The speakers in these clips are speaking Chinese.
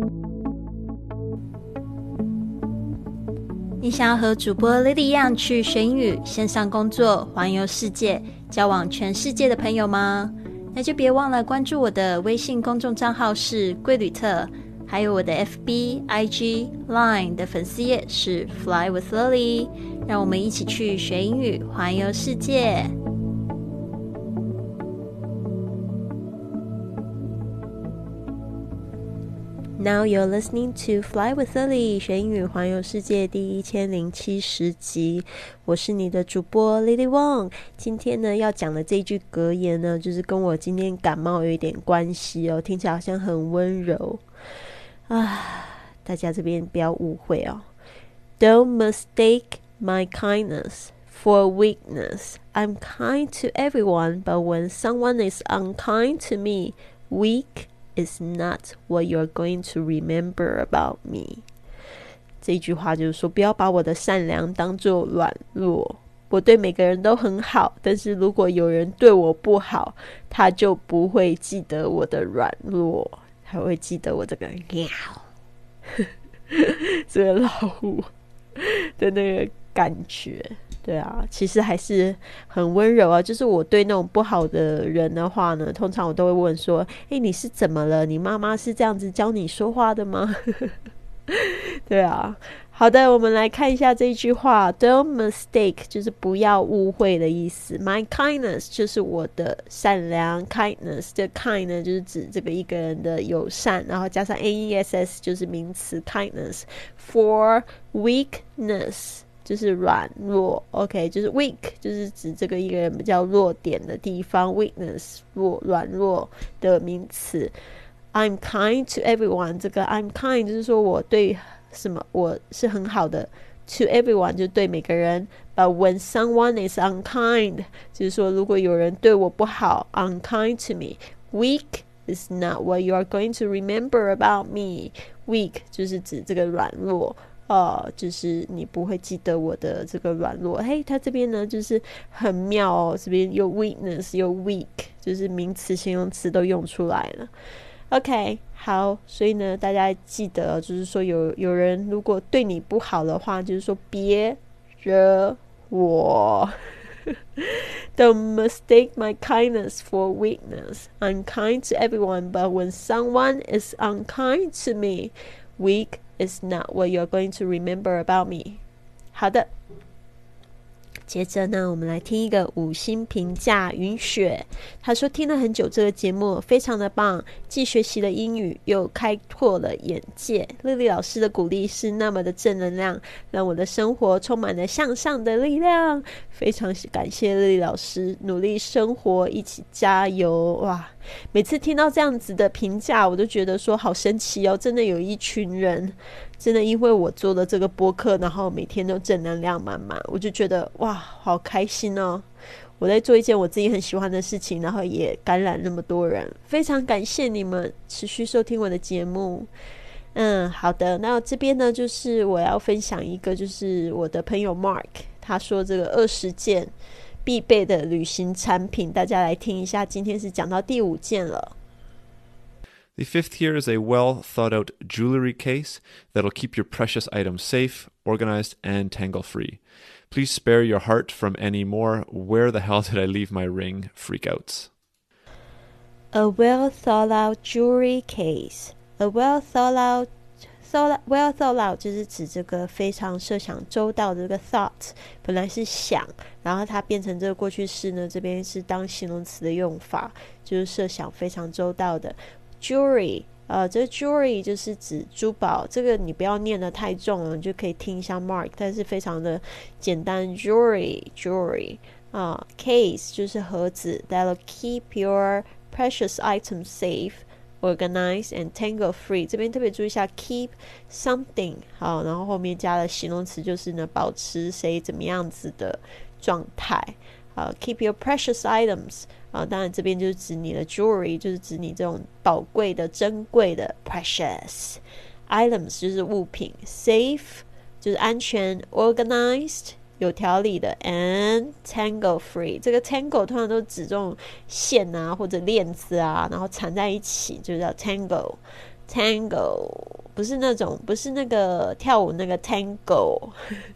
你想要和主播 Lily 一样去学英语、线上工作、环游世界、交往全世界的朋友吗？那就别忘了关注我的微信公众账号是贵旅特，还有我的 FB、IG、Line 的粉丝页是 Fly with Lily， 让我们一起去学英语、环游世界。Now you're listening to Fly with Lily 学英语环游世界第1070集，我是你的主播 Lily Wong。今天呢要讲的这一句格言呢，就是跟我今天感冒有一点关系哦，听起来好像很温柔啊，大家这边不要误会哦。Don't mistake my kindness for weakness. I'm kind to everyone, but when someone is unkind to me, weak.is not what you're going to remember about me. 这句话就是说，不要把我的善良当作软弱。我对每个人都很好，但是如果有人对我不好，他就不会记得我的软弱，他会记得我这个喵这个老虎的那个感觉。对啊，其实还是很温柔啊。就是我对那种不好的人的话呢，通常我都会问说：“你是怎么了？你妈妈是这样子教你说话的吗？”对啊，好的，我们来看一下这一句话 ：“Don't mistake” 就是不要误会的意思。“My kindness” 就是我的善良 ，kindness 这 kind 呢就是指这个一个人的友善，然后加上 ness 就是名词 kindness。For weakness。就是软弱 OK 就是 weak 就是指这个一个人比较弱点的地方 weakness 软弱的名词 I'm kind to everyone 这个 I'm kind 就是说我对什么我是很好的 to everyone 就对每个人 but when someone is unkind 就是说如果有人对我不好 unkind to me weak is not what you are going to remember about me weak 就是指这个软弱就是你不会记得我的这个软弱。他这边呢就是很妙哦，这边有 weakness 有 weak 就是名词形容词都用出来了。 OK 好，所以呢大家记得就是说有人如果对你不好的话，就是说别惹我Don't mistake my kindness for weakness. I'm kind to everyone, but when someone is unkind to me, weak.Is not what you're going to remember about me. 好的，接着呢我们来听一个5星评价云雪，他说听了很久这个节目非常的棒，既学习了英语又开拓了眼界，丽丽老师的鼓励是那么的正能量，让我的生活充满了向上的力量，非常感谢丽丽老师，努力生活一起加油。哇，每次听到这样子的评价我都觉得说好神奇哦，真的有一群人真的因为我做了这个播客，然后每天都正能量满满，我就觉得哇好开心哦，我在做一件我自己很喜欢的事情，然后也感染那么多人，非常感谢你们持续收听我的节目。好的，那这边呢就是我要分享一个就是我的朋友 Mark 他说这个20件必备的旅行产品，大家来听一下，今天是讲到第5件了。 The fifth here is a well-thought-out jewelry case that'll keep your precious items safe, organized, and tangle-free. Please spare your heart from any more where the hell did I leave my ring freakouts. A well-thought-out jewelry case. A well-thought-out well-thought-out 就是指这个非常设想周到的这个 thought 本来是想，然后它变成这个过去式呢，这边是当形容词的用法，就是设想非常周到的。Jewelry 这个 jewelry 就是指珠宝，这个你不要念得太重了，你就可以听一下 Mark， 但是非常的简单。jewelry case 就是盒子 that'll keep your precious items safe, organized and tangle free。 这边特别注意一下 keep something 好，然后后面加了形容词，就是呢保持谁怎么样子的状态。keep your precious items当然这边就是指你的 jewelry， 就是指你这种宝贵的珍贵的 precious items 就是物品， safe 就是安全， organized 有条理的， and tangle free 这个 tangle 通常都指这种线啊或者链子啊然后缠在一起就叫 tangle， tango 不是那个跳舞那个 tango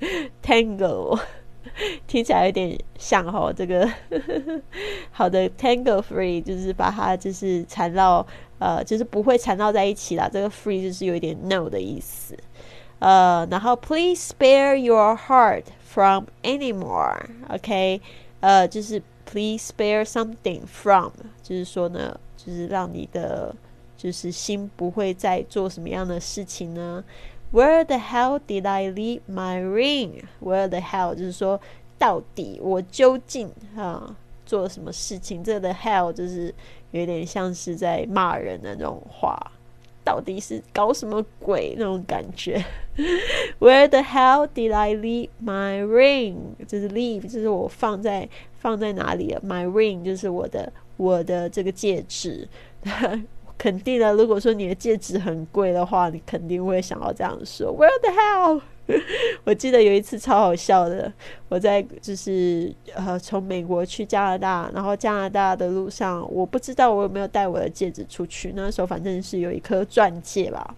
听起来有点像齁，这个好的 tangle free 就是把它就是缠绕就是不会缠绕在一起啦，这个 free 就是有一点 no 的意思。然后 please spare your heart from anymore OK 就是 please spare something from 就是说呢就是让你的就是心不会再做什么样的事情呢。Where the hell did I leave my ring? Where the hell 就是说到底我究竟做了什么事情，这个的 hell 就是有点像是在骂人的那种话，到底是搞什么鬼那种感觉。Where the hell did I leave my ring? 就是 leave 就是我放在哪里了， my ring 就是我的这个戒指。肯定的，如果说你的戒指很贵的话，你肯定会想要这样说 Where the hell 我记得有一次超好笑的，我在就是从美国去加拿大，然后加拿大的路上我不知道我有没有带我的戒指出去，那时候反正是有一颗钻戒吧。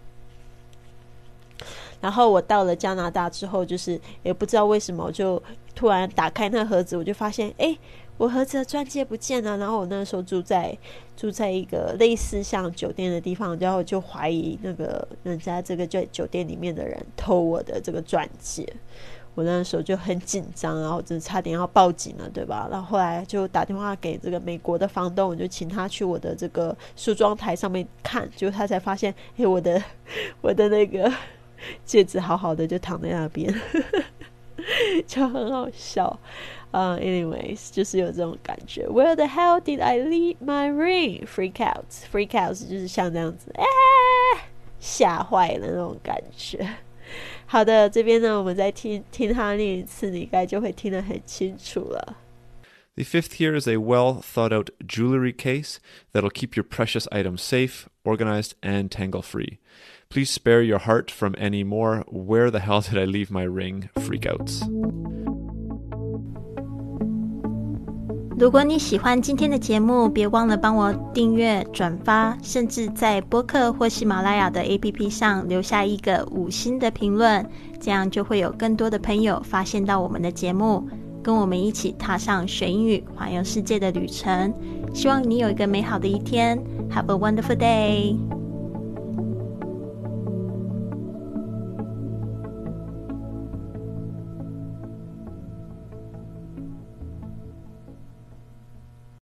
然后我到了加拿大之后，就是也不知道为什么，我就突然打开那盒子，我就发现我盒子的钻戒不见了。然后我那时候住在一个类似像酒店的地方，然后就怀疑那个人家这个酒店里面的人偷我的这个钻戒。我那时候就很紧张，然后真的差点要报警了，对吧？然后后来就打电话给这个美国的房东，我就请他去我的这个梳妆台上面看，结果他才发现我的那个戒指好好的就躺在那边就很好笑。anyways 就是有这种感觉。 Where the hell did I leave my ring? Freak out 就是像这样子吓坏了那种感觉。好的，这边呢我们再听他念一次，你应该就会听得很清楚了。 The fifth here is a well-thought-out jewelry case that'll keep your precious items safe, organized, and tangle-free. Please spare your heart from any more "Where the hell did I leave my ring?" freakouts. 如果你喜欢今天的节目，别忘了帮我订阅、转发，甚至在播客或喜马拉雅的 APP 上留下一个5星的评论，这样就会有更多的朋友发现到我们的节目，跟我们一起踏上学英语环游世界的旅程。希望你有一个美好的一天。Have a wonderful day!